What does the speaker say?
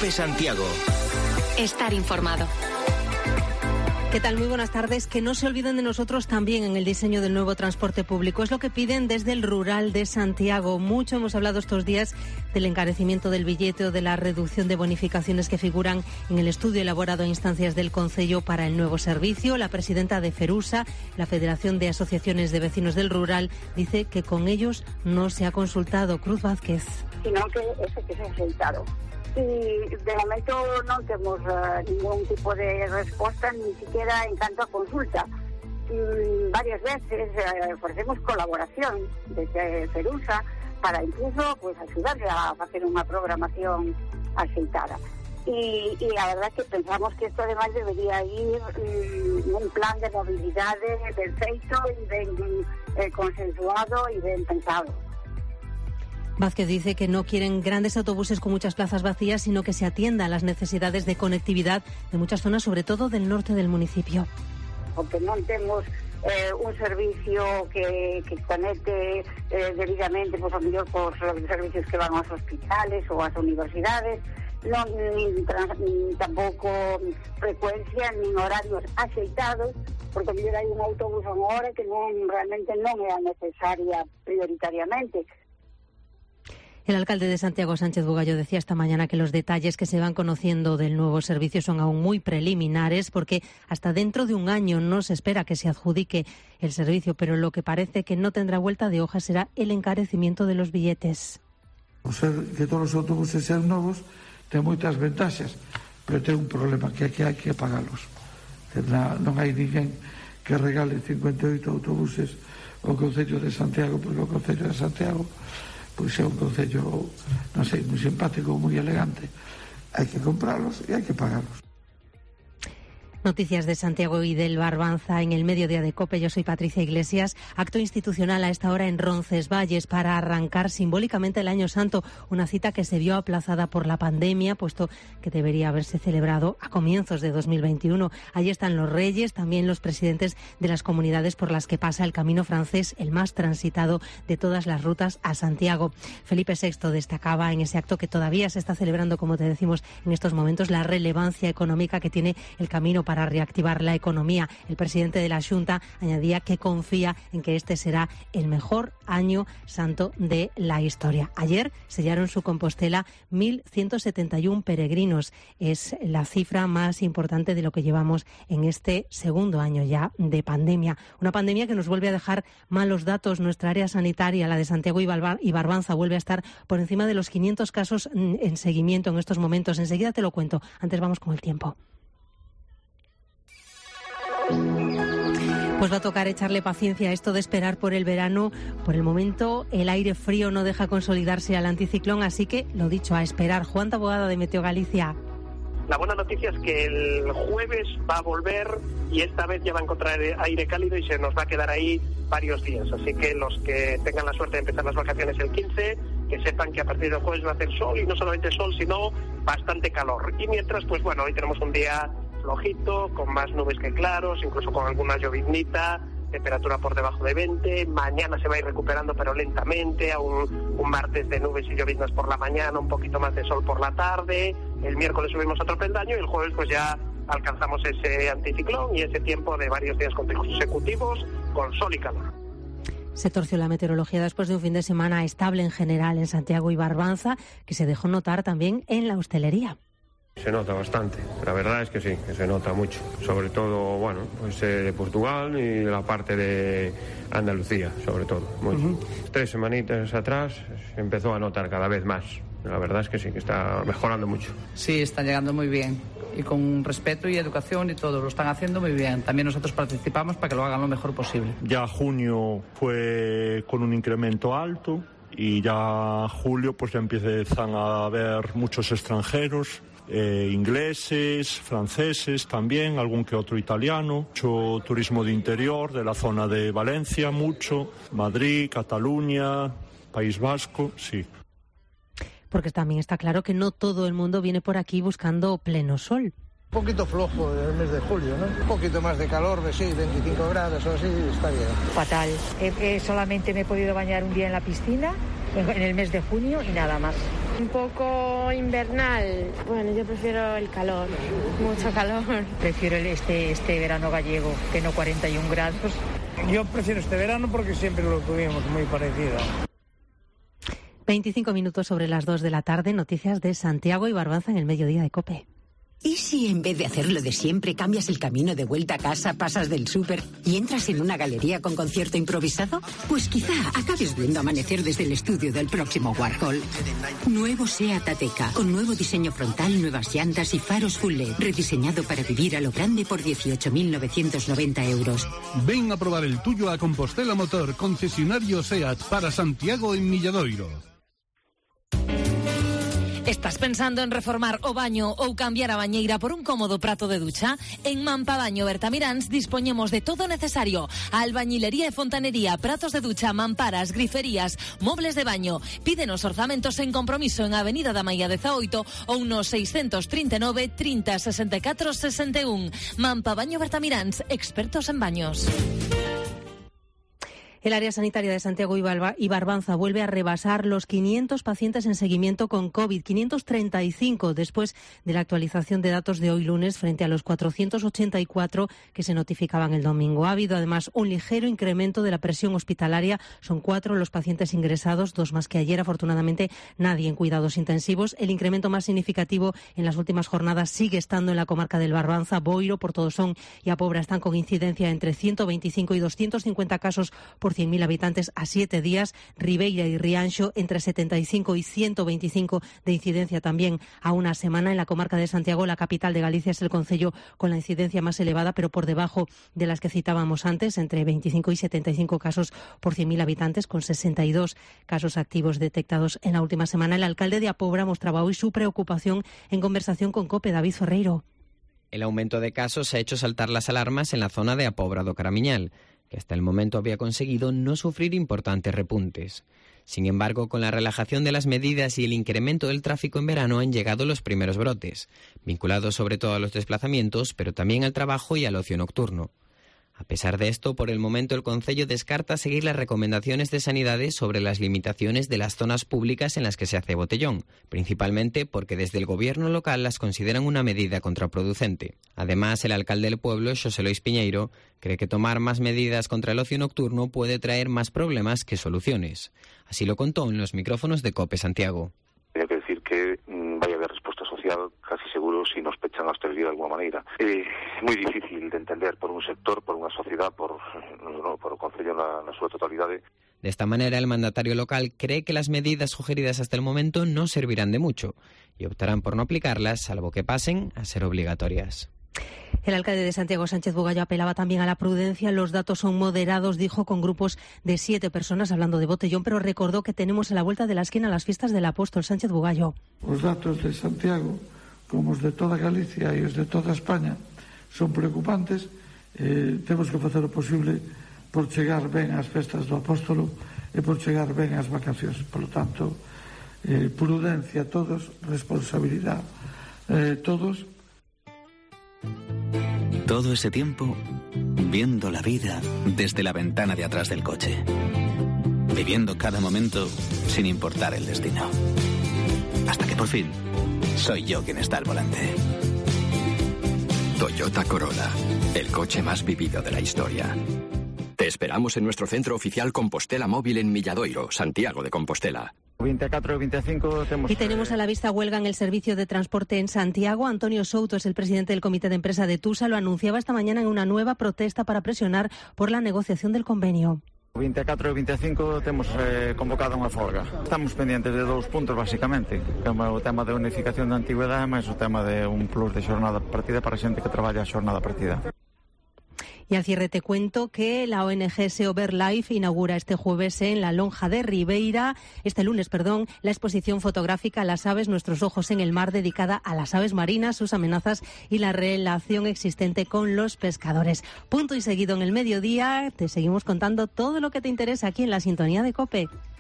COPE Santiago. Estar informado. ¿Qué tal? Muy buenas tardes. Que no se olviden de nosotros también en el diseño del nuevo transporte público. Es lo que piden desde el Rural de Santiago. Mucho hemos hablado estos días del encarecimiento del billete o de la reducción de bonificaciones que figuran en el estudio elaborado a instancias del Concello para el nuevo servicio. La presidenta de FERUSA, la Federación de Asociaciones de Vecinos del Rural, dice que con ellos no se ha consultado. Cruz Vázquez. Sino que eso que se ha resultado. Y de momento no tenemos ningún tipo de respuesta, ni siquiera en cuanto a consulta. Varias veces ofrecemos colaboración desde FERUSA para incluso pues ayudarle a hacer una programación aceitada. Y la verdad que pensamos que esto además debería ir un plan de movilidad perfecto y bien consensuado y bien pensado. Vázquez dice que no quieren grandes autobuses con muchas plazas vacías, sino que se atienda a las necesidades de conectividad de muchas zonas, sobre todo del norte del municipio. Porque no tenemos un servicio que conecte debidamente, pues a lo mejor por los servicios que van a los hospitales o a las universidades, no, ni tampoco frecuencia ni horarios aceitados, porque a hay un autobús a una hora que realmente no era necesaria prioritariamente. El alcalde de Santiago, Sánchez Bugallo, decía esta mañana que los detalles que se van conociendo del nuevo servicio son aún muy preliminares, porque hasta dentro de un año no se espera que se adjudique el servicio, pero lo que parece que no tendrá vuelta de hoja será el encarecimiento de los billetes. O sea, que todos os autobuses sean novos ten moitas ventaxas, pero ten un problema, que hai que pagarlos. Non hai ninguén que regale 58 autobuses ao Concello de Santiago, porque o Concello de Santiago pois é un concello, non sei, moi simpático, moi elegante. Hai que comprarlos e hai que pagarlos. Noticias de Santiago y del Barbanza en el mediodía de COPE. Yo soy Patricia Iglesias. Acto institucional a esta hora en Roncesvalles para arrancar simbólicamente el Año Santo. Una cita que se vio aplazada por la pandemia, puesto que debería haberse celebrado a comienzos de 2021. Allí están los reyes, también los presidentes de las comunidades por las que pasa el camino francés, el más transitado de todas las rutas a Santiago. Felipe VI destacaba en ese acto que todavía se está celebrando, como te decimos en estos momentos, la relevancia económica que tiene el camino para reactivar la economía. El presidente de la Xunta añadía que confía en que este será el mejor año santo de la historia. Ayer sellaron su Compostela 1.171 peregrinos. Es la cifra más importante de lo que llevamos en este segundo año ya de pandemia. Una pandemia que nos vuelve a dejar malos datos. Nuestra área sanitaria, la de Santiago y Barbanza, vuelve a estar por encima de los 500 casos en seguimiento en estos momentos. Enseguida te lo cuento. Antes vamos con el tiempo. Pues va a tocar echarle paciencia a esto de esperar por el verano. Por el momento el aire frío no deja consolidarse al anticiclón, así que lo dicho, a esperar. Juan Taboada de Meteo Galicia. La buena noticia es que el jueves va a volver y esta vez ya va a encontrar aire cálido y se nos va a quedar ahí varios días. Así que los que tengan la suerte de empezar las vacaciones el 15, que sepan que a partir del jueves va a hacer sol, y no solamente sol, sino bastante calor. Y mientras, pues bueno, hoy tenemos un día flojito, con más nubes que claros, incluso con alguna lloviznita, temperatura por debajo de 20, mañana se va a ir recuperando pero lentamente, a un martes de nubes y lloviznas por la mañana, un poquito más de sol por la tarde, el miércoles subimos otro peldaño y el jueves pues ya alcanzamos ese anticiclón y ese tiempo de varios días consecutivos con sol y calor. Se torció la meteorología después de un fin de semana estable en general en Santiago y Barbanza, que se dejó notar también en la hostelería. Se nota bastante, la verdad es que sí, que se nota mucho, sobre todo, bueno, pues de Portugal y la parte de Andalucía, sobre todo, mucho. 3 semanitas atrás se empezó a notar cada vez más, la verdad es que sí, que está mejorando mucho. Sí, están llegando muy bien, y con respeto y educación y todo, lo están haciendo muy bien. También nosotros participamos para que lo hagan lo mejor posible. Ya junio fue con un incremento alto y ya julio pues ya empiezan a haber muchos extranjeros. Ingleses, franceses también, algún que otro italiano, mucho turismo de interior, de la zona de Valencia, mucho, Madrid, Cataluña, País Vasco, sí. Porque también está claro que no todo el mundo viene por aquí buscando pleno sol. Un poquito flojo el mes de julio, ¿no? Un poquito más de calor, sí, 25 grados o así, está bien. Fatal. Solamente me he podido bañar un día en la piscina, en el mes de junio y nada más. Un poco invernal. Bueno, yo prefiero el calor, mucho calor. Prefiero este verano gallego, que no 41 grados. Yo prefiero este verano porque siempre lo tuvimos muy parecido. 25 minutos sobre las 2 de la tarde, noticias de Santiago y Barbanza en el mediodía de COPE. ¿Y si en vez de hacerlo de siempre cambias el camino de vuelta a casa, pasas del súper y entras en una galería con concierto improvisado? Pues quizá acabes viendo amanecer desde el estudio del próximo Warhol. Nuevo SEAT Ateca, con nuevo diseño frontal, nuevas llantas y faros full LED, rediseñado para vivir a lo grande por 18.990 euros. Ven a probar el tuyo a Compostela Motor, concesionario SEAT para Santiago en Milladoiro. Estás pensando en reformar o baño ou cambiar a bañeira por un cómodo prato de ducha? En Mampabaño Bertamiráns dispoñemos de todo necesario: albañilería e fontanería, pratos de ducha, mamparas, griferías, mobles de baño. Pídenos orzamentos en compromiso en Avenida da Maía 18 ou no 639 30 64 61. Mampabaño Bertamiráns, expertos en baños. El área sanitaria de Santiago y Barbanza vuelve a rebasar los 500 pacientes en seguimiento con COVID, 535 después de la actualización de datos de hoy lunes frente a los 484 que se notificaban el domingo. Ha habido además un ligero incremento de la presión hospitalaria. Son 4 los pacientes ingresados, 2 más que ayer. Afortunadamente, nadie en cuidados intensivos. El incremento más significativo en las últimas jornadas sigue estando en la comarca del Barbanza. Boiro, Portodosón y A Pobra están con incidencia entre 125 y 250 casos por 100.000 habitantes a 7 días. Ribeira y Rianxo entre 75 y 125 de incidencia también a una semana. En la comarca de Santiago, la capital de Galicia, es el concello con la incidencia más elevada, pero por debajo de las que citábamos antes, entre 25 y 75 casos por 100.000 habitantes, con 62 casos activos detectados en la última semana. El alcalde de A Pobra mostraba hoy su preocupación en conversación con COPE. David Ferreiro. El aumento de casos ha hecho saltar las alarmas en la zona de A Pobra do Caramiñal, que hasta el momento había conseguido no sufrir importantes repuntes. Sin embargo, con la relajación de las medidas y el incremento del tráfico en verano han llegado los primeros brotes, vinculados sobre todo a los desplazamientos, pero también al trabajo y al ocio nocturno. A pesar de esto, por el momento el concello descarta seguir las recomendaciones de Sanidade sobre las limitaciones de las zonas públicas en las que se hace botellón, principalmente porque desde el gobierno local las consideran una medida contraproducente. Además, el alcalde del pueblo, Xosé Lois Piñeiro, cree que tomar más medidas contra el ocio nocturno puede traer más problemas que soluciones. Así lo contó en los micrófonos de COPE Santiago. Tengo que decir que vaya a haber respuesta social, casi seguro, si nos pechan a hostelería de alguna maneira. Muy difícil de entender por un sector, por unha sociedade, por o concello na súa totalidade. De esta manera, el mandatario local cree que las medidas sugeridas hasta el momento no servirán de mucho y optarán por no aplicarlas, salvo que pasen a ser obligatorias. El alcalde de Santiago, Sánchez Bugallo, apelaba también a la prudencia. Los datos son moderados, dijo, con grupos de 7 personas hablando de botellón, pero recordó que tenemos a la vuelta de la esquina las fiestas del Apóstol. Sánchez Bugallo. Os datos de Santiago, como os de toda Galicia e os de toda España, son preocupantes. Temos que facer o posible por chegar ben ás festas do Apóstolo e por chegar ben ás vacacións. Por lo tanto, prudencia todos, responsabilidade todos. Todo ese tiempo viendo la vida desde la ventana de atrás del coche, viviendo cada momento sin importar el destino, hasta que por fin soy yo quien está al volante. Toyota Corolla, el coche más vivido de la historia. Te esperamos en nuestro centro oficial Compostela Móvil en Milladoiro, Santiago de Compostela. 24 y 25 Y tenemos a la vista huelga en el servicio de transporte en Santiago. Antonio Souto es el presidente del comité de empresa de TUSA. Lo anunciaba esta mañana en una nueva protesta para presionar por la negociación del convenio. 24 e 25 temos convocado unha folga. Estamos pendientes de 2 puntos, basicamente, como o tema de unificación da antigüedade, máis o tema de un plus de xornada partida para a xente que traballa a xornada partida. Y al cierre te cuento que la ONG Seover Life inaugura este jueves en la Lonja de Ribeira, este lunes, la exposición fotográfica Las aves, nuestros ojos en el mar, dedicada a las aves marinas, sus amenazas y la relación existente con los pescadores. Punto y seguido en el mediodía, te seguimos contando todo lo que te interesa aquí en la sintonía de COPE.